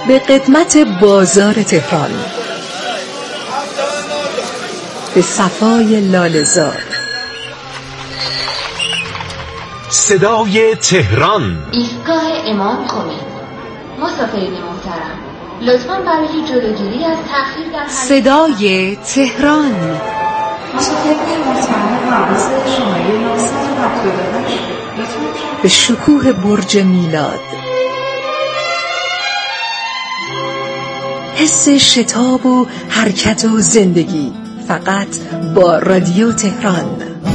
به قدمت بازار تهران، به صفای لاله‌زار، صدای تهران. ایستگاه امام خمینی. مسافرین محترم، لطفاً برای جلوگیری از تأخیر در صدای تهران. مسافرین محترم، حواس شماره 978 به شکوه برج میلاد، حس شتاب و حرکت و زندگی، فقط با رادیو تهران.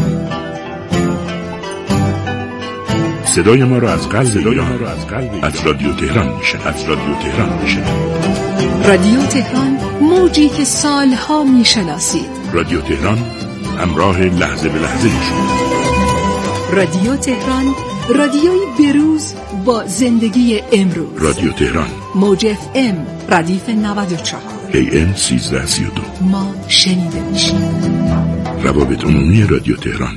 صدای ما را از قلب از رادیو تهران میشه. رادیو تهران، موجی که سالها میشناسید. رادیو تهران، همراه لحظه به لحظه شما. رادیو تهران، رادیوی بروز با زندگی امروز. رادیو تهران، موج FM ردیف 94 AM 1332. ما شنیده میشیم. روابط عمومی رادیو تهران.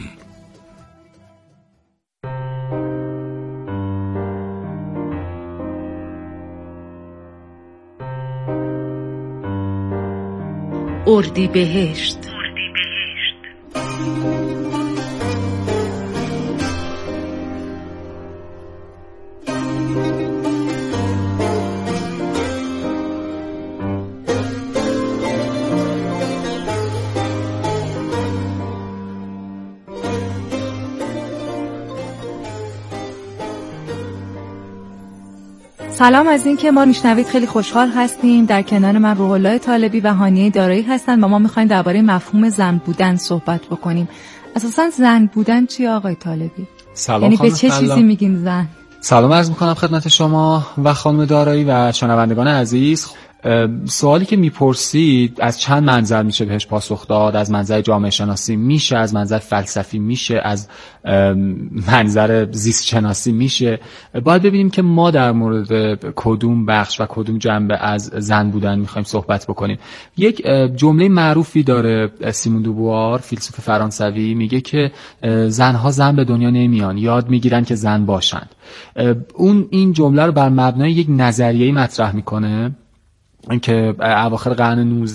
اردیبهشت. سلام، از این که ما میشنوید خیلی خوشحال هستیم. در کنار من روح الله طالبی و هانیه دارایی هستن و ما میخوایم درباره مفهوم زن بودن صحبت بکنیم. اساساً زن بودن چی آقای طالبی؟ سلام، یعنی به چه چیزی میگین زن؟ سلام عرض میکنم خدمت شما و خانم دارایی و شنوندگان عزیز. سوالی که میپرسید از چند منظر میشه بهش پاسخ داد. از منظر جامعه شناسی میشه، از منظر فلسفی میشه، از منظر زیست شناسی میشه. باید ببینیم که ما در مورد کدوم بخش و کدوم جنبه از زن بودن میخوایم صحبت بکنیم. یک جمله معروفی داره سیمون دوبوار، فیلسوف فرانسوی، میگه که زنها زن به دنیا نمیان، یاد میگیرن که زن باشند. اون این جمله رو بر مبنای یک نظریه‌ای مطرح میکنه که اواخر قرن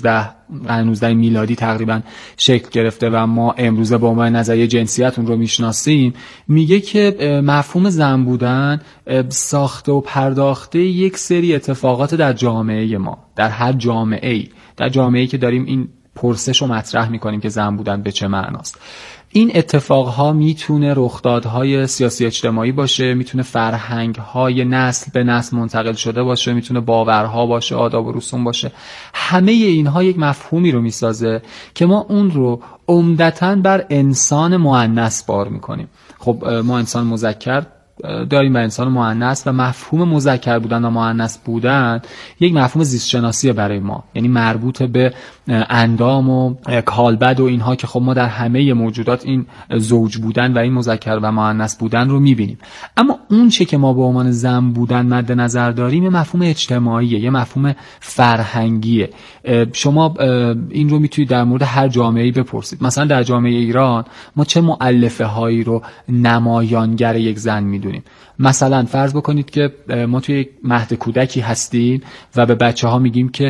19 میلادی تقریبا شکل گرفته و ما امروزه با عنوان نظریه جنسیت اون رو میشناسیم. میگه که مفهوم زن بودن ساخته و پرداخته یک سری اتفاقات در جامعه ما، در هر جامعه‌ای، در جامعه‌ای که داریم این پرسش رو مطرح میکنیم که زن بودن به چه معناست. این اتفاقها میتونه رخدادهای سیاسی اجتماعی باشه، میتونه فرهنگهای نسل به نسل منتقل شده باشه، میتونه باورها باشه، آداب و رسوم باشه. همه اینها یک مفهومی رو میسازه که ما اون رو عمدتاً بر انسان مؤنث بار میکنیم. خب ما انسان مذکر داریم و انسان مؤنث، و مفهوم مذکر بودن و مؤنث بودن یک مفهوم زیست شناسیه برای ما، یعنی مربوط به اندام و کالبد و اینها که خب ما در همه موجودات این زوج بودن و این مذکر و مؤنث بودن رو میبینیم. اما اون چه که ما به عنوان زن بودن مد نظر داریم یه مفهوم اجتماعیه، یه مفهوم فرهنگیه. شما این رو میتونید در مورد هر جامعه‌ای بپرسید. مثلا در جامعه ایران ما چه مؤلفه هایی رو نمایانگر یک زن میدونیم. مثلا فرض بکنید که ما توی یک مهد کودکی هستیم و به بچه‌ها میگیم که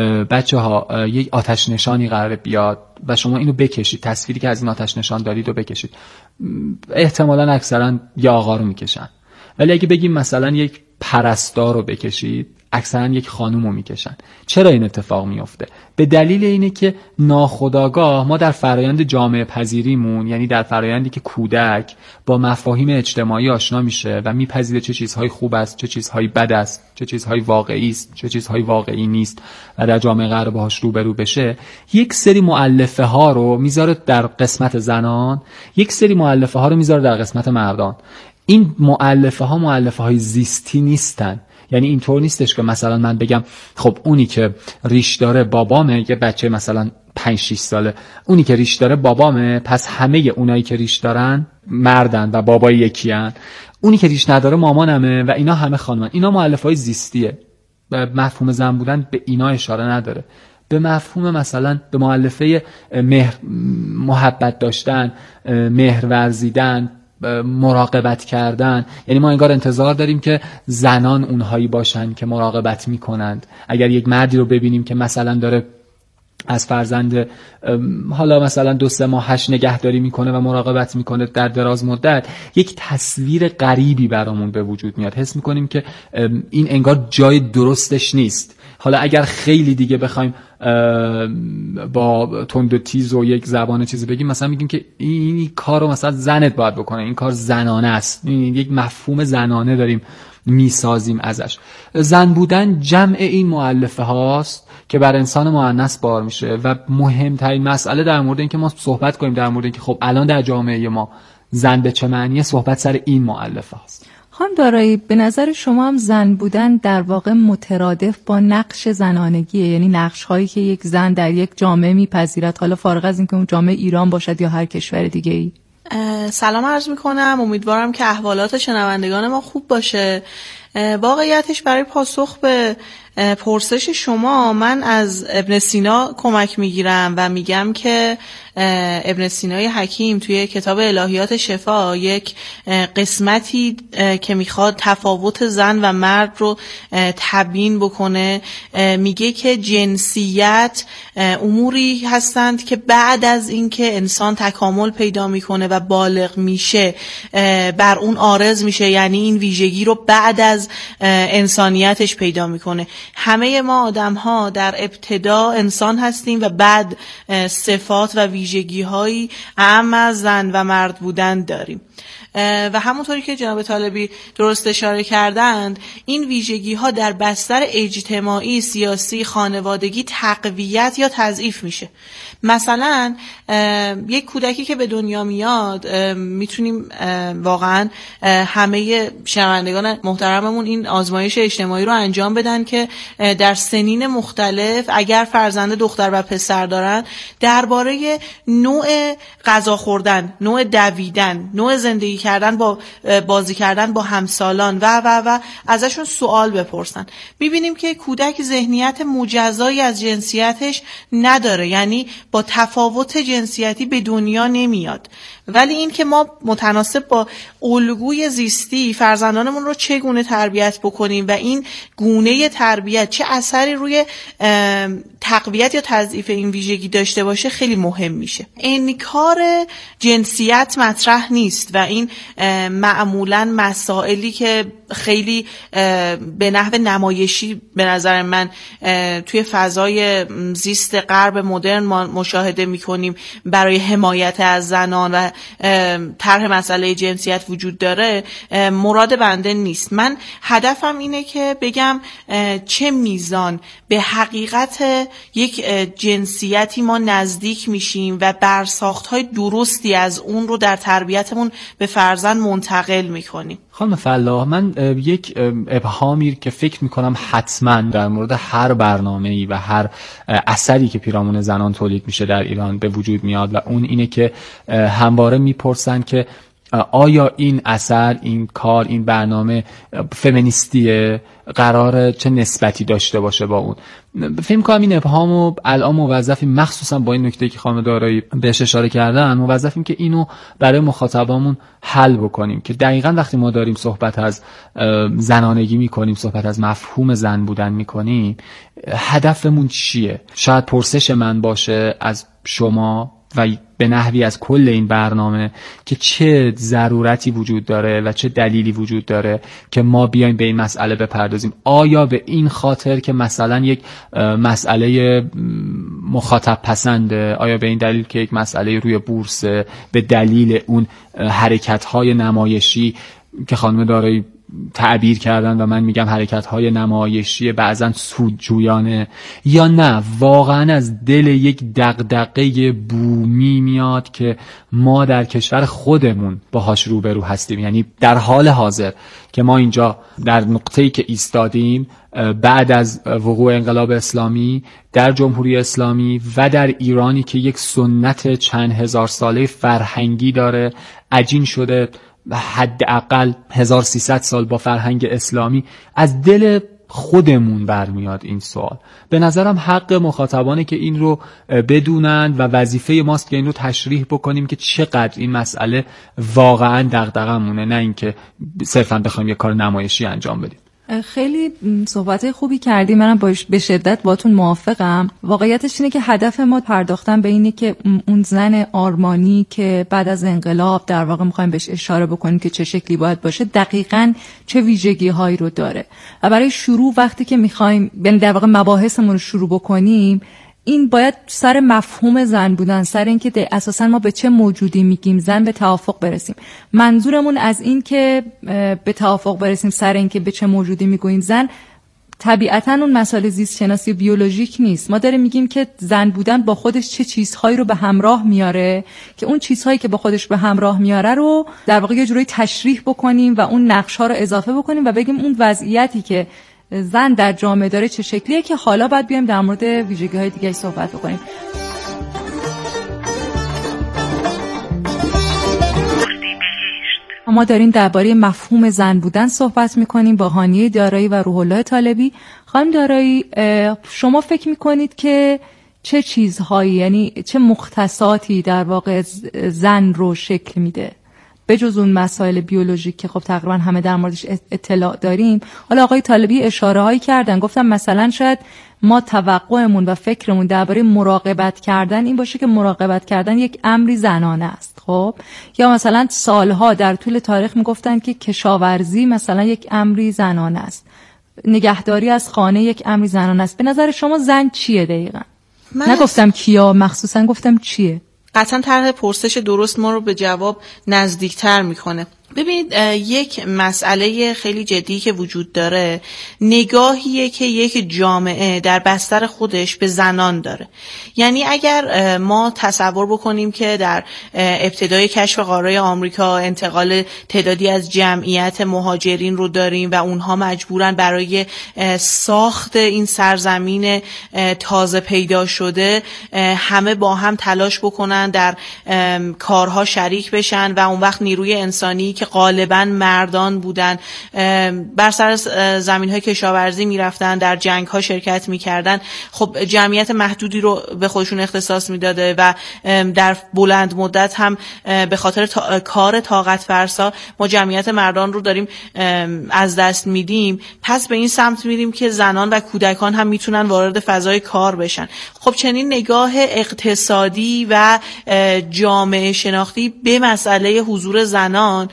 بچه‌ها یک آتش نشانی قراره بیاد و شما اینو بکشید، تصویری که از این آتش نشان دارید رو بکشید. احتمالاً اکثرا یا آقا رو میکشن، ولی اگه بگیم مثلا یک پرستار رو بکشید، اکثرا یک خانوم رو میکشن. چرا این اتفاق میفته؟ به دلیل اینه که ناخودآگاه ما در فرایند جامعه پذیریمون، یعنی در فرایندی که کودک با مفاهیم اجتماعی آشنا میشه و میپذیره چه چیزهای خوب است، چه چیزهای بد است، چه چیزهای واقعی است، چه چیزهای واقعی نیست و در جامعه قرار باهاش روبرو بشه، یک سری مؤلفه ها رو میذاره در قسمت زنان، یک سری مؤلفه ها رو میذاره در قسمت مردان. این مؤلفه های زیستی نیستن. یعنی اینطور نیستش که مثلا من بگم خب اونی که ریش داره بابامه، یه بچه مثلا 5-6 ساله، اونی که ریش داره بابامه، پس همه اونایی که ریش دارن مردن و بابای یکیان. اونی که ریش نداره مامانمه و اینا همه خانمان. اینا مؤلفه‌های زیستیه. مفهوم زن بودن به اینا اشاره نداره. به مفهوم مثلا به مؤلفه محبت داشتن، مهر ورزیدن، مراقبت کردن، یعنی ما انگار انتظار داریم که زنان اونهایی باشن که مراقبت میکنند. اگر یک مردی رو ببینیم که مثلا داره از فرزند حالا مثلا 2-3 ماهش نگهداری میکنه و مراقبت میکنه در دراز مدت، یک تصویر غریبی برامون به وجود میاد. حس میکنیم که این انگار جای درستش نیست. حالا اگر خیلی دیگه بخوایم با تند و تیز و یک زبان چیزی بگیم، مثلا میگیم که این کارو مثلا زنت باید بکنه، این کار زنانه است. یک مفهوم زنانه داریم میسازیم ازش. زن بودن جمع این مؤلفه هاست که بر انسان مؤنث بار میشه و مهمترین مسئله در مورد این که ما صحبت کنیم در مورد این که خب الان در جامعه ما زن به چه معنیه، صحبت سر این مؤلفه هاست. خانم دارایی، به نظر شما هم زن بودن در واقع مترادف با نقش زنانگیه؟ یعنی نقش هایی که یک زن در یک جامعه میپذیرد، حالا فارغ از اینکه اون جامعه ایران باشد یا هر کشور دیگه ای؟ سلام عرض میکنم، امیدوارم که احوالات شنوندگان ما خوب باشه. واقعیتش برای پاسخ به پرسش شما من از ابن سینا کمک میگیرم و میگم که ابن سینای حکیم توی کتاب الهیات شفا یک قسمتی که میخواد تفاوت زن و مرد رو تبیین بکنه، میگه که جنسیت اموری هستند که بعد از اینکه انسان تکامل پیدا میکنه و بالغ میشه بر اون عارض میشه، یعنی این ویژگی رو بعد از انسانیتش پیدا میکنه. همه ما آدم ها در ابتدا انسان هستیم و بعد صفات و ویژگی هایی اعم از زن و مرد بودن داریم و همونطوری که جناب طالبی درست اشاره کردند، این ویژگی ها در بستر اجتماعی، سیاسی، خانوادگی تقویت یا تضعیف میشه. مثلا یک کودکی که به دنیا میاد، میتونیم واقعا همه شنوندگان محترممون این آزمایش اجتماعی رو انجام بدن که در سنین مختلف اگر فرزند دختر و پسر دارن، درباره نوع غذا خوردن، نوع دویدن، نوع زندگی کردن با بازی کردن با همسالان و ازشون سوال بپرسن. میبینیم که کودک ذهنیت مجزایی از جنسیتش نداره، یعنی با تفاوت جنسیتی به دنیا نمیاد. ولی این که ما متناسب با الگوی زیستی فرزندانمون رو چگونه تربیت بکنیم و این گونه تربیت چه اثری روی تقویت یا تضعیف این ویژگی داشته باشه خیلی مهم میشه. انکار جنسیت مطرح نیست و این معمولاً مسائلی که خیلی به نحو نمایشی به نظر من توی فضای زیست غرب مدرن ما مشاهده میکنیم برای حمایت از زنان و طرح مسئله جنسیت وجود داره، مراد بنده نیست. من هدفم اینه که بگم چه میزان به حقیقت یک جنسیتی ما نزدیک میشیم و برساخت‌های درستی از اون رو در تربیتمون به فرزند منتقل میکنیم. خانم فلاح، من یک ابهامی که فکر میکنم حتما در مورد هر برنامه‌ای و هر اثری که پیرامون زنان تولید میشه در ایران به وجود میاد و اون اینه که همواره میپرسن که آیا این اثر، این کار، این برنامه فمینیستیه، قراره چه نسبتی داشته باشه با اون. فکر می‌کنم این ابهامو الان موظفیم، مخصوصا با این نکته که خانم دارایی بهش اشاره کردن، موظفیم که اینو برای مخاطبامون حل بکنیم که دقیقاً وقتی ما داریم صحبت از زنانگی میکنیم، صحبت از مفهوم زن بودن میکنیم، هدفمون چیه؟ شاید پرسش من باشه از شما و به نحوی از کل این برنامه که چه ضرورتی وجود داره و چه دلیلی وجود داره که ما بیایم به این مسئله بپردازیم. آیا به این خاطر که مثلا یک مسئله مخاطب پسنده؟ آیا به این دلیل که یک مسئله روی بورس، به دلیل اون حرکت‌های نمایشی که خانم دارایی تعبیر کردن و من میگم حرکت‌های نمایشی بعضن سودجویانه، یا نه واقعا از دل یک دغدغه بومی میاد که ما در کشور خودمون باهاش روبرو هستیم؟ یعنی در حال حاضر که ما اینجا در نقطه‌ای که ایستادیم بعد از وقوع انقلاب اسلامی در جمهوری اسلامی و در ایرانی که یک سنت چند هزار ساله فرهنگی داره، عجین شده حداقل 1300 سال با فرهنگ اسلامی، از دل خودمون برمیاد این سوال. به نظرم حق مخاطبانه که این رو بدونن و وظیفه ماست که این رو تشریح بکنیم که چقدر این مسئله واقعا دغدغه‌مونه، نه اینکه صرفا بخوایم یه کار نمایشی انجام بدیم. خیلی صحبت خوبی کردی، منم به شدت باتون موافقم. واقعیتش اینه که هدف ما پرداختن به اینه که اون زن آرمانی که بعد از انقلاب در واقع میخوایم بهش اشاره بکنیم که چه شکلی باید باشه، دقیقاً چه ویژگی هایی رو داره. و برای شروع وقتی که میخوایم در واقع مباحثمون رو شروع بکنیم، این باید سر مفهوم زن بودن، سر این که اساساً ما به چه موجودی میگیم زن، به توافق برسیم. منظورمون از این که به توافق برسیم سر این که به چه موجودی میگوییم زن، طبیعتاً اون مسائل زیست شناسی بیولوژیک نیست. ما داریم میگیم که زن بودن با خودش چه چیزهایی رو به همراه میاره که اون چیزهایی که با خودش به همراه میاره رو در واقع یه جوری تشریح بکنیم و اون نقش‌ها رو اضافه بکنیم و بگیم اون وضعیتی که زن در جامعه داره چه شکلیه که حالا باید بیایم در مورد ویژگی‌های دیگه صحبت بکنیم. ما داریم درباره مفهوم زن بودن صحبت می‌کنیم با هانیه دارایی و روح الله طالبی. خانم دارایی، شما فکر می‌کنید که چه چیزهایی، یعنی چه مختصاتی در واقع زن رو شکل میده؟ به جز اون مسائل بیولوژیک که خب تقریبا همه در موردش اطلاع داریم. حالا آقای طالبی اشاره هایی کردن، گفتم مثلا شاید ما توقعمون و فکرمون درباره مراقبت کردن این باشه که مراقبت کردن یک امری زنانه است، خب، یا مثلا سالها در طول تاریخ میگفتن که کشاورزی مثلا یک امری زنانه است، نگهداری از خانه یک امری زنانه است. به نظر شما زن چیه دقیقاً؟ نگفتم کیا، مخصوصا گفتم چیه. قطعا طرح پرسش درست ما رو به جواب نزدیکتر میکنه. ببینید، یک مسئله خیلی جدی که وجود داره نگاهیه که یک جامعه در بستر خودش به زنان داره. یعنی اگر ما تصور بکنیم که در ابتدای کشف قاره آمریکا انتقال تعدادی از جمعیت مهاجرین رو داریم و اونها مجبورن برای ساخت این سرزمین تازه پیدا شده همه با هم تلاش بکنن، در کارها شریک بشن و اون وقت نیروی انسانی که غالباً مردان بودن بر سر زمین‌های کشاورزی می‌رفتن، در جنگ‌ها شرکت می‌کردن، خب جمعیت محدودی رو به خودشون اختصاص می‌داده و در بلند مدت هم به خاطر کار طاقت فرسا ما جمعیت مردان رو داریم از دست میدیم. پس به این سمت میریم که زنان و کودکان هم میتونن وارد فضای کار بشن. خب چنین نگاه اقتصادی و جامعه شناختی به مسئله حضور زنان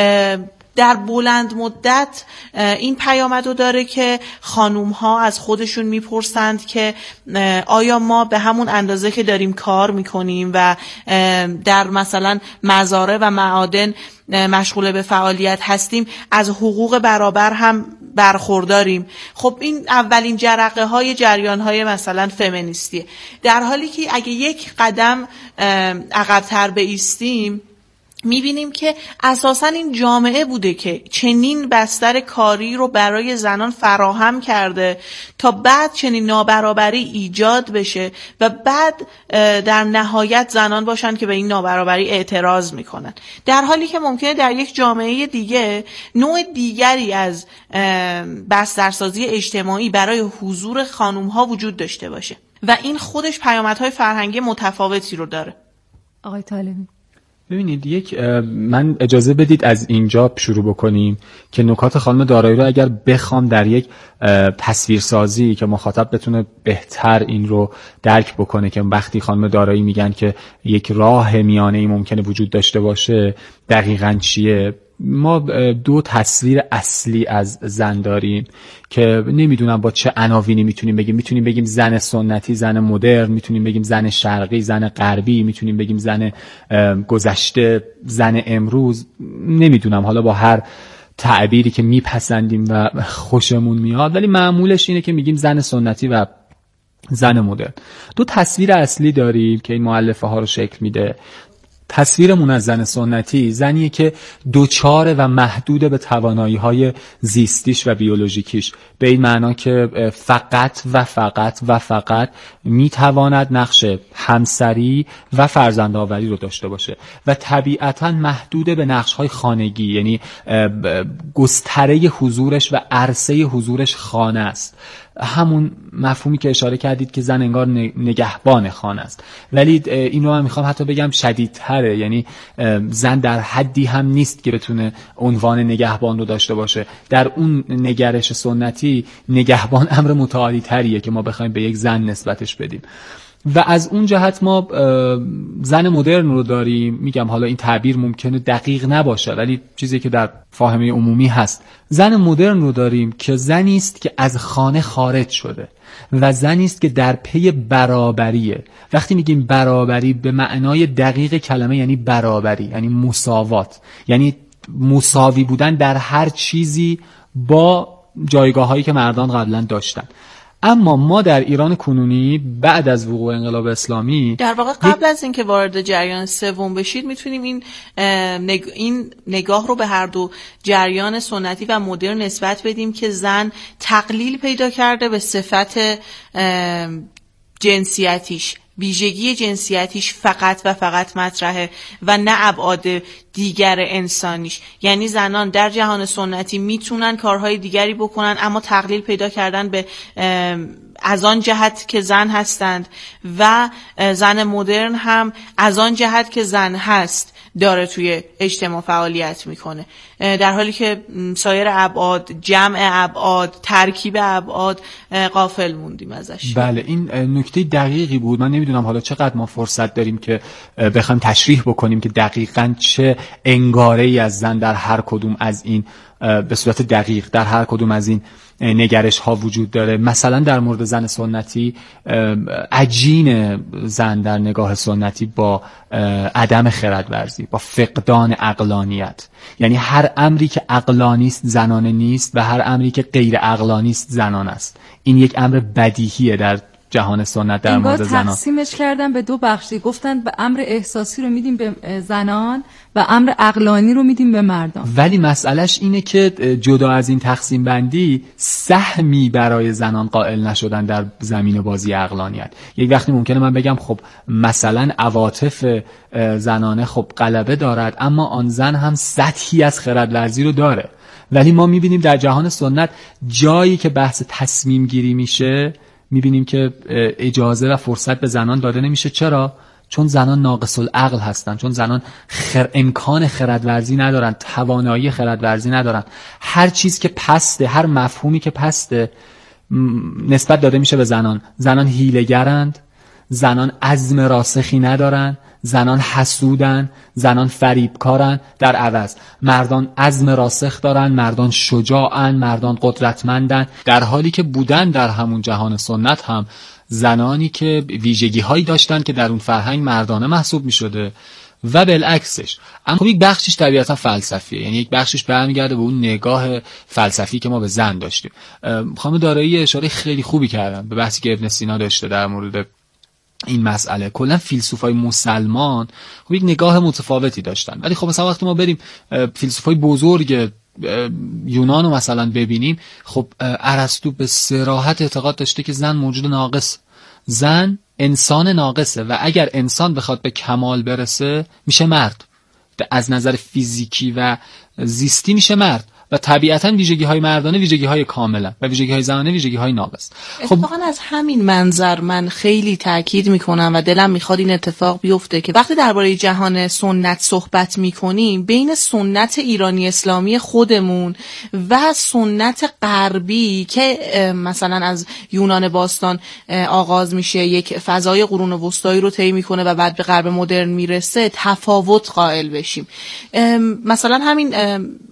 در بلند مدت این پیامد رو داره که خانوم ها از خودشون میپرسند که آیا ما به همون اندازه که داریم کار میکنیم و در مثلا مزارع و معادن مشغول به فعالیت هستیم از حقوق برابر هم برخورداریم؟ خب این اولین جرقه های جریان های مثلا فمینیستیه، در حالی که اگه یک قدم عقب‌تر بایستیم میبینیم که اساساً این جامعه بوده که چنین بستر کاری رو برای زنان فراهم کرده تا بعد چنین نابرابری ایجاد بشه و بعد در نهایت زنان باشن که به این نابرابری اعتراض میکنن، در حالی که ممکنه در یک جامعه دیگه نوع دیگری از بسترسازی اجتماعی برای حضور خانوم‌ها وجود داشته باشه و این خودش پیامدهای فرهنگی متفاوتی رو داره. آقای طالبی، ببینید، من اجازه بدید از اینجا شروع بکنیم که نکات خانم دارایی رو اگر بخوام در یک تصویرسازی که مخاطب بتونه بهتر این رو درک بکنه که وقتی خانم دارایی میگن که یک راه میانه‌ای ممکنه وجود داشته باشه دقیقاً چیه، ما دو تصویر اصلی از زن داریم که نمیدونم با چه عناوینی میتونیم بگیم زن سنتی، زن مدرن، میتونیم بگیم زن شرقی، زن غربی، میتونیم بگیم زن گذشته، زن امروز، نمیدونم، حالا با هر تعبیری که میپسندیم و خوشمون میاد، ولی معمولش اینه که میگیم زن سنتی و زن مدرن. دو تصویر اصلی داریم که این مؤلفه ها رو شکل میده. تصویرمون از زن سنتی زنیه که دوچاره و محدود به توانایی‌های زیستیش و بیولوژیکیش، به این معنا که فقط میتواند نقش همسری و فرزندآوری رو داشته باشه و طبیعتاً محدود به نقش‌های خانگی، یعنی گستره حضورش و عرصه حضورش خانه است. همون مفهومی که اشاره کردید که زن انگار نگهبان خانه است، ولی اینو من میخوام حتی بگم شدیدتره، یعنی زن در حدی هم نیست که بتونه عنوان نگهبان رو داشته باشه. در اون نگرش سنتی نگهبان امر متعالی تریه که ما بخوایم به یک زن نسبتش بدیم و از اون جهت ما زن مدرن رو داریم. میگم حالا این تعبیر ممکنه دقیق نباشه ولی چیزی که در فاهمه عمومی هست. زن مدرن رو داریم که زنی است که از خانه خارج شده و زنی است که در پی برابریه. وقتی میگیم برابری به معنای دقیق کلمه یعنی برابری، یعنی مساوات، یعنی مساوی بودن در هر چیزی با جایگاه‌هایی که مردان قبلا داشتن. اما ما در ایران کنونی بعد از وقوع انقلاب اسلامی، در واقع قبل از اینکه وارد جریان سوم بشید، میتونیم این نگاه رو به هر دو جریان سنتی و مدرن نسبت بدیم که زن تقلیل پیدا کرده به صفت جنسیتیش، ویژگی جنسیتیش فقط و فقط مطرحه و نه ابعاد دیگر انسانیش. یعنی زنان در جهان سنتی میتونن کارهای دیگری بکنن اما تقلیل پیدا کردن به از آن جهت که زن هستند و زن مدرن هم از آن جهت که زن هست داره توی اجتماع فعالیت میکنه، در حالی که سایر ابعاد، جمع ابعاد، ترکیب ابعاد غافل موندیم ازش. بله، این نکته دقیقی بود. من نمیدونم حالا چقدر ما فرصت داریم که بخوایم تشریح بکنیم که دقیقاً چه انگاره‌ای از زن در هر کدوم از این به صورت دقیق در هر کدوم از این نگرش ها وجود داره. مثلا در مورد زن سنتی، عجین زن در نگاه سنتی با عدم خردورزی، با فقدان عقلانیت، یعنی هر امری که عقلانی است زنانه نیست و هر امری که غیر عقلانی است زنانه است. این یک امر بدیهیه در جهان سنت در مورد زنان. تقسیمش کردن به دو بخشی، گفتن به امر احساسی رو میدیم به زنان و امر عقلانی رو میدیم به مردان. ولی مسئلهش اینه که جدا از این تقسیم بندی سهمی برای زنان قائل نشدن در زمین بازی عقلانیت. یک وقتی ممکنه من بگم خب مثلا عواطف زنانه خب غلبه دارد اما آن زن هم سطحی از خردورزی رو داره، ولی ما میبینیم در جهان سنت جایی که بحث تصمیم گیری میشه میبینیم که اجازه و فرصت به زنان داده نمیشه. چرا؟ چون زنان ناقص العقل هستن، چون زنان امکان خردورزی ندارن، توانایی خردورزی ندارن. هر چیز که پسته، هر مفهومی که پسته نسبت داده میشه به زنان. زنان حیله‌گرند، زنان عزم راسخی ندارن، زنان حسودن، زنان فریبکارن. در عوض مردان عزم راسخ دارن، مردان شجاعن، مردان قدرتمندن. در حالی که بودن در همون جهان سنت هم زنانی که ویژگی هایی داشتن که در اون فرهنگ مردانه محسوب می شده و بالعکسش. اما خب یک بخشش طبیعتا فلسفیه، یعنی یک بخشش برمیگرده به اون نگاه فلسفی که ما به زن داشتیم. خانم دارایی اشاره خیلی خوبی کردن به بحثی که ابن سینا داشته در مورد این مسئله. کلا فیلسوفای مسلمان خب یک نگاه متفاوتی داشتن، ولی خب مثلا وقتی ما بریم فیلسوفای بزرگ یونان رو مثلا ببینیم، خب ارسطو به صراحت اعتقاد داشته که زن موجود ناقص، زن انسان ناقصه و اگر انسان بخواد به کمال برسه میشه مرد، از نظر فیزیکی و زیستی میشه مرد و طبیعتاً ویژگی‌های مردانه ویژگی‌های کاملا و ویژگی‌های زنانه ویژگی‌های ناقص. خب اتفاقاً از همین منظر من خیلی تاکید میکنم و دلم میخواد این اتفاق بیفته که وقتی درباره جهان سنت صحبت میکنیم، بین سنت ایرانی اسلامی خودمون و سنت غربی که مثلا از یونان باستان آغاز میشه، یک فضای قرون وسطایی رو طی میکنه و بعد به غرب مدرن میرسه، تفاوت قائل بشیم. مثلا همین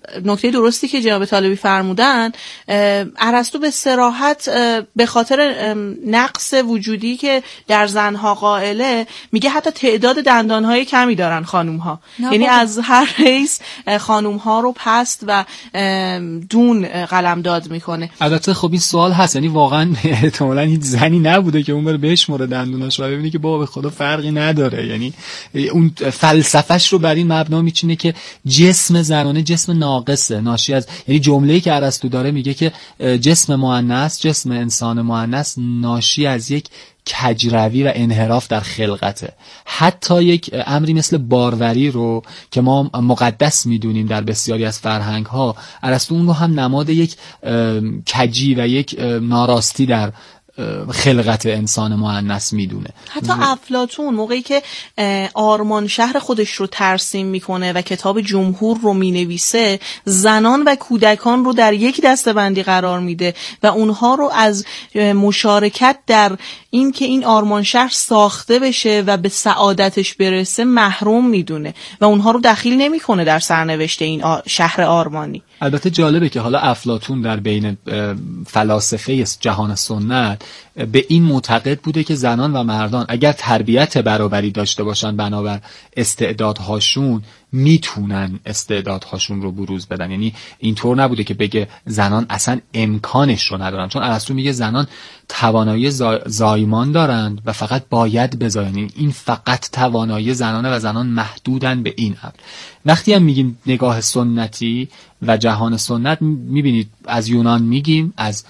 نکته درستی که جناب طالبی فرمودن، ارسطو به صراحت به خاطر نقص وجودی که در زنها قائله میگه حتی تعداد دندانهای کمی دارن خانومها، یعنی از هر حیث خانومها رو پست و دون قلمداد میکنه. البته خب این سوال هست، یعنی واقعا احتمالاً هیچ زنی نبوده که اون بره بشمره دندوناش و ببینه که بابا به خدا فرقی نداره، یعنی اون فلسفهش رو بر این مبنا میچینه که جسم زنانه جسم ناقصه، ناشی از، یعنی جمله‌ای که ارسطو داره میگه که جسم مؤنث، جسم انسان مؤنث ناشی از یک کجروی و انحراف در خلقته. حتی یک امری مثل باروری رو که ما مقدس میدونیم در بسیاری از فرهنگ ها، ارسطو اون رو هم نماد یک کجی و یک ناراستی در خلقت انسان مؤنث میدونه. حتی افلاطون موقعی که آرمان شهر خودش رو ترسیم میکنه و کتاب جمهور رو مینویسه، زنان و کودکان رو در یک دسته‌بندی قرار میده و اونها رو از مشارکت در این که این آرمان شهر ساخته بشه و به سعادتش برسه محروم میدونه و اونها رو دخیل نمیکنه در سرنوشت این شهر آرمانی. البته جالبه که حالا افلاطون در بین فلاسفه جهان سنت به این معتقد بوده که زنان و مردان اگر تربیت برابری داشته باشن بنابر استعدادهاشون میتونن استعدادهاشون رو بروز بدن. یعنی اینطور نبوده که بگه زنان اصلا امکانش رو ندارن، چون ارسطو میگه زنان توانایی زایمان دارند و فقط باید بزاین. این فقط توانایی زنانه و زنان محدودن به این امر. وقتی هم میگیم نگاه سنتی و جهان سنت، میبینید از یونان میگیم، از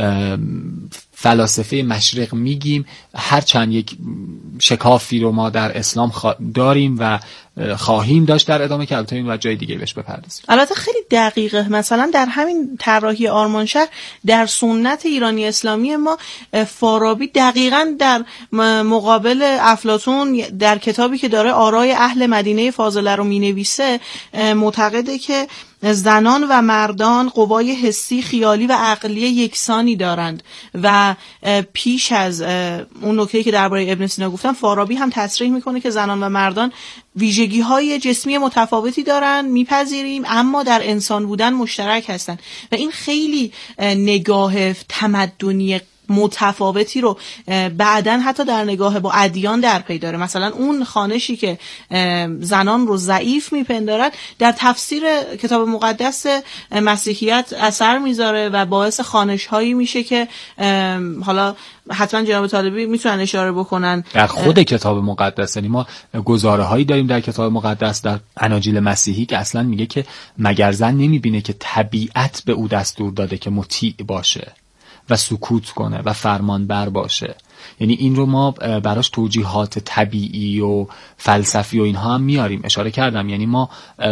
فلاسفه مشرق میگیم، هرچند یک شکافی رو ما در اسلام داریم و خواهیم داشت در ادامه که البته این و جای دیگه بهش بپردازیم. البته خیلی دقیقه. مثلا در همین طراحی آرمانشهر در سنت ایرانی اسلامی ما، فارابی دقیقاً در مقابل افلاطون در کتابی که داره آرای اهل مدینه فاضله رو مینویسه معتقده که زنان و مردان قوای حسی، خیالی و عقلی یکسانی دارند و پیش از اون نکته‌ای که درباره ابن سینا گفتم، فارابی هم تصریح میکنه که زنان و مردان ویژگی‌های جسمی متفاوتی دارن، میپذیریم، اما در انسان بودن مشترک هستن و این خیلی نگاه تمدنی متفاوتی رو بعدن حتی در نگاه با ادیان در پی داره. مثلا اون خوانشی که زنان رو ضعیف میپندارن در تفسیر کتاب مقدس مسیحیت اثر میذاره و باعث خوانش هایی میشه که حالا حتما جناب طالبی میتونن اشاره بکنن در خود کتاب مقدس. یعنی ما گزاره هایی داریم در کتاب مقدس، در اناجیل مسیحی، که اصلا میگه که مگر زن نمیبینه که طبیعت به او دستور داده که مطیع باشه و سکوت کنه و فرمان بر باشه. یعنی این رو ما براش توجیهات طبیعی و فلسفی و اینها هم میاریم. اشاره کردم یعنی ما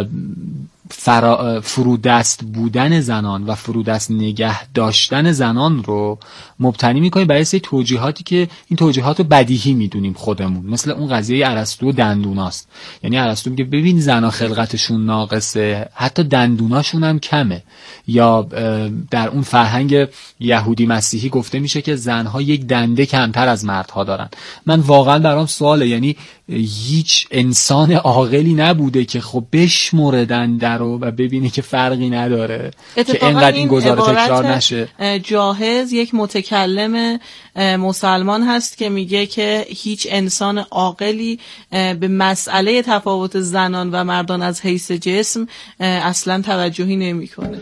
فرودست بودن زنان و فرودست نگه داشتن زنان رو مبتنی میکنیم برای سری توجیهاتی که این توجیهات رو بدیهی میدونیم خودمون، مثل اون قضیه ارسطو دندوناست. یعنی ارسطو میگه ببین زنا خلقتشون ناقصه، حتی دندوناشون هم کمه. یا در اون فرهنگ یهودی مسیحی گفته میشه که زنها یک دنده کمتر از مردها دارن. من واقعا برام سواله، یعنی هیچ انسان عاقلی نبوده که خب بشمره دنده رو و ببینی که فرقی نداره که اینقدر این گزاره تکرار نشه. جاهز یک متکلم مسلمان هست که میگه که هیچ انسان عاقلی به مسئله تفاوت زنان و مردان از حیث جسم اصلا توجهی نمیکنه.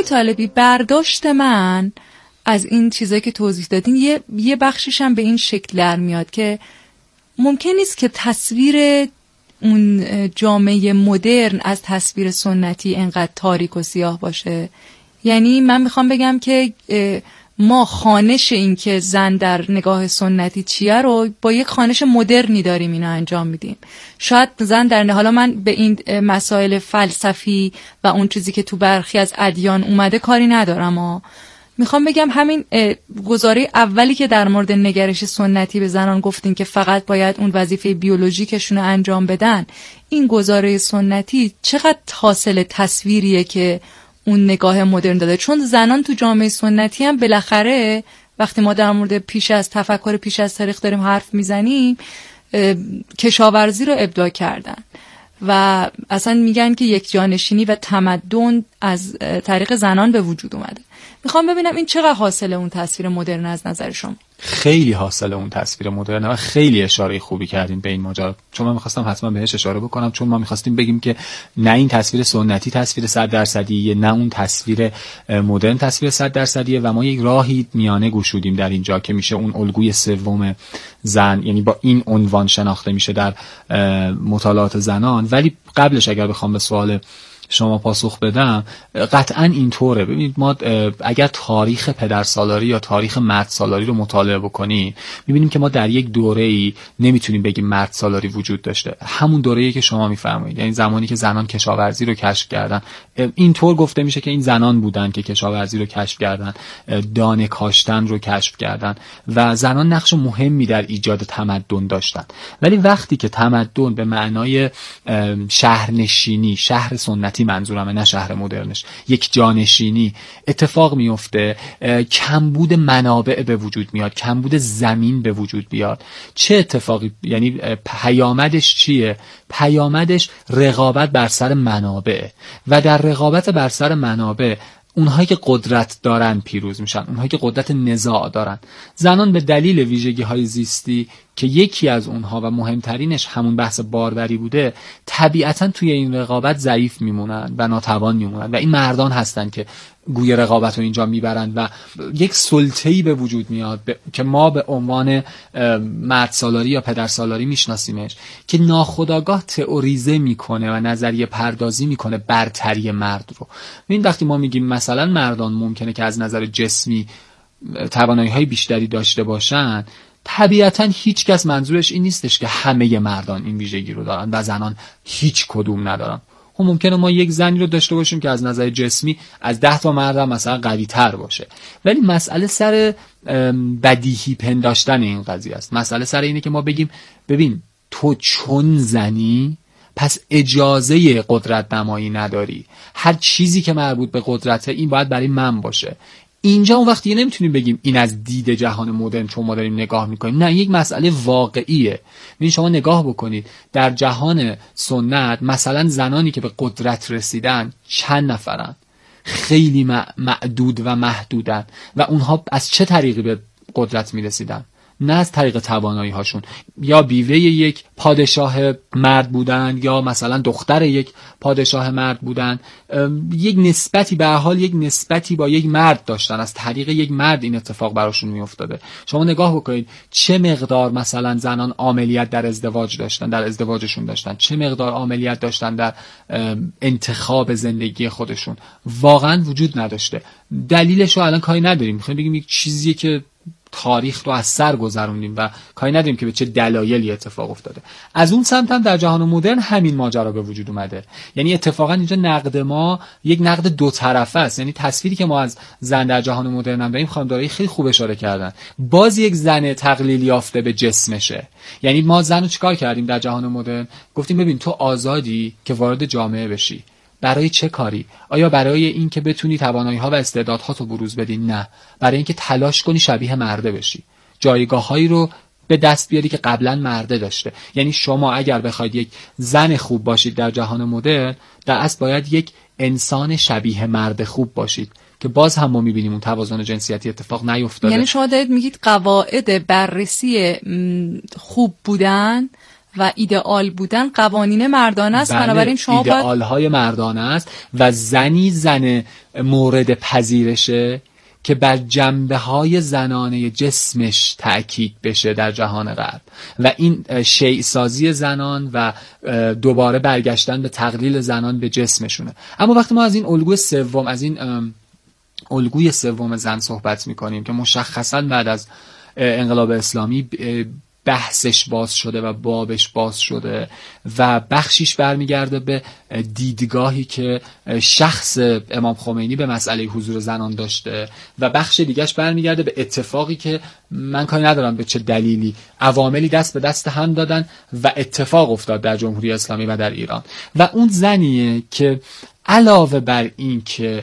طالبی، برداشت من از این چیزایی که توضیح دادین یه بخشش هم به این شکل در میاد که ممکن نیست که تصویر اون جامعه مدرن از تصویر سنتی انقدر تاریک و سیاه باشه. یعنی من میخوام بگم که ما خوانش این که زن در نگاه سنتی چیه رو با یک خوانش مدرنی داریم اینو انجام میدیم. شاید زن در حالا من به این مسائل فلسفی و اون چیزی که تو برخی از ادیان اومده کاری ندارم، اما میخوام بگم همین گزاره اولی که در مورد نگرش سنتی به زنان گفتین که فقط باید اون وظیفه بیولوژیکشون رو انجام بدن، این گزاره سنتی چقدر حاصل تصویریه که اون نگاه مدرن داده. چون زنان تو جامعه سنتی هم بالاخره وقتی ما در مورد تفکر پیش از تاریخ داریم حرف میزنیم، کشاورزی رو ابداع کردن و اصلا میگن که یک جانشینی و تمدن از طریق زنان به وجود اومده. میخوام ببینم این چقدر حاصل اون تصویر مدرن از نظر شما؟ خیلی حاصل اون تصویر مدرنه و خیلی اشاره خوبی کردین به این ماجرا، چون من می‌خواستم حتما بهش اشاره بکنم، چون ما می‌خواستیم بگیم که نه این تصویر سنتی تصویر 100%ه، نه اون تصویر مدرن تصویر 100%ه و ما یک راهی میانه گشودیم در اینجا که میشه اون الگوی سوم زن، یعنی با این عنوان شناخته میشه در مطالعات زنان. ولی قبلش اگر بخوام به سوال شما پاسخ بدم، قطعا اینطوره. ببینید ما اگر تاریخ پدرسالاری یا تاریخ مردسالاری رو مطالعه بکنیم، میبینیم که ما در یک دوره‌ای نمیتونیم بگیم مردسالاری وجود داشته. همون دوره‌ای که شما میفرمایید، یعنی زمانی که زنان کشاورزی رو کشف کردن، اینطور گفته میشه که این زنان بودن که کشاورزی رو کشف کردن، دانه کاشتن رو کشف کردن و زنان نقش مهمی در ایجاد تمدن داشتن. ولی وقتی که تمدن به معنای شهرنشینی، شهر سنتی منظورمه نه شهر مدرنش، یک جانشینی اتفاق میفته، کمبود منابع به وجود میاد، کمبود زمین به وجود بیاد. چه اتفاقی؟ یعنی پیامدش چیه؟ پیامدش رقابت بر سر منابع و در رقابت بر سر منابع اونهایی که قدرت دارن پیروز میشن، اونهایی که قدرت نزاع دارن. زنان به دلیل ویژگی‌های زیستی که یکی از اونها و مهمترینش همون بحث باروری بوده، طبیعتاً توی این رقابت ضعیف میمونن و ناتوان میمونن و این مردان هستن که گوی رقابت رو اینجا میبرن و یک سلطه‌ای به وجود میاد که ما به عنوان مردسالاری یا پدرسالاری میشناسیمش، که ناخودآگاه تئوریزه میکنه و نظریه پردازی میکنه برتری مرد رو. ببین وقتی ما میگیم مثلا مردان ممکنه که از نظر جسمی توانایی‌های بیشتری داشته باشن، طبیعتاً هیچ کس منظورش این نیستش که همه مردان این ویژگی رو دارن و زنان هیچ کدوم ندارن. خب ممکنه ما یک زنی رو داشته باشیم که از نظر جسمی از 10 تا مرد هم مثلا قوی تر باشه، ولی مسئله سر بدیهی پنداشتن این قضیه است. مسئله سر اینه که ما بگیم ببین تو چون زنی پس اجازه قدرت نمایی نداری، هر چیزی که مربوط به قدرته این باید برای من باشه. اینجا اون وقتی نمیتونیم بگیم این از دید جهان مدرن چون ما داریم نگاه میکنیم، نه، یک مسئله واقعیه. ببین شما نگاه بکنید در جهان سنت مثلا زنانی که به قدرت رسیدن چند نفرن؟ خیلی معدود و محدودن و اونها از چه طریقی به قدرت میرسیدن؟ نه از طریق توانایی هاشون، یا بیوه یک پادشاه مرد بودن یا مثلا دختر یک پادشاه مرد بودن، یک نسبتی به حال یک نسبتی با یک مرد داشتن، از طریق یک مرد این اتفاق براشون میافتاده. شما نگاه بکنید چه مقدار مثلا زنان عاملیت در ازدواج داشتن، در ازدواجشون داشتن، چه مقدار عاملیت داشتن در انتخاب زندگی خودشون، واقعا وجود نداشته. دلیلش رو الان کاری نداریم، میخوایم بگیم یک چیزیه که تاریخ رو از سر گذروندیم و کاری نداریم که به چه دلایلی اتفاق افتاده. از اون سمت هم در جهان مدرن همین ماجرا به وجود اومده. یعنی اتفاقا اینجا نقد ما یک نقد دو طرفه است. یعنی تصویری که ما از زن در جهان مدرن هم داریم، خانم دارایی خیلی خوب اشاره کردن، باز یک زن تقلیل یافته به جسمشه. یعنی ما زن رو چیکار کردیم در جهان مدرن؟ گفتیم ببین تو آزادی که وارد جامعه بشی. برای چه کاری؟ آیا برای این که بتونی توانایی‌ها و استعدادهاتو بروز بدی؟ نه، برای اینکه تلاش کنی شبیه مرده بشی، جایگاه‌هایی رو به دست بیاری که قبلا مرده داشته. یعنی شما اگر بخواید یک زن خوب باشید در جهان مدرن، در اصل باید یک انسان شبیه مرد خوب باشید که باز هم ما می‌بینیم اون توازن جنسیتی اتفاق نیفتاده. یعنی شما دارید میگید قواعد بررسی خوب بودن و ایدئال بودن قوانین مردانه است. بنابراین شما ایدئال های مردانه است و زن مورد پذیرشه که بر جنبه های زنانه جسمش تأکید بشه در جهان غرب و این شیء سازی زنان و دوباره برگشتن به تقلیل زنان به جسمشونه. اما وقتی ما از این الگوی سوم زن صحبت میکنیم که مشخصا بعد از انقلاب اسلامی بحثش باز شده و بابش باز شده و بخشیش برمیگرده به دیدگاهی که شخص امام خمینی به مسئله حضور زنان داشته و بخش دیگهش برمیگرده به اتفاقی که من کاری ندارم به چه دلیلی عواملی دست به دست هم دادن و اتفاق افتاد در جمهوری اسلامی و در ایران و اون زنیه که علاوه بر این که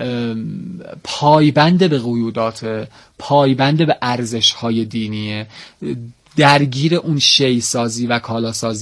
پایبند به قیودات، پایبند به ارزش‌های دینیه، درگیر اون شیء سازی و کالا سازی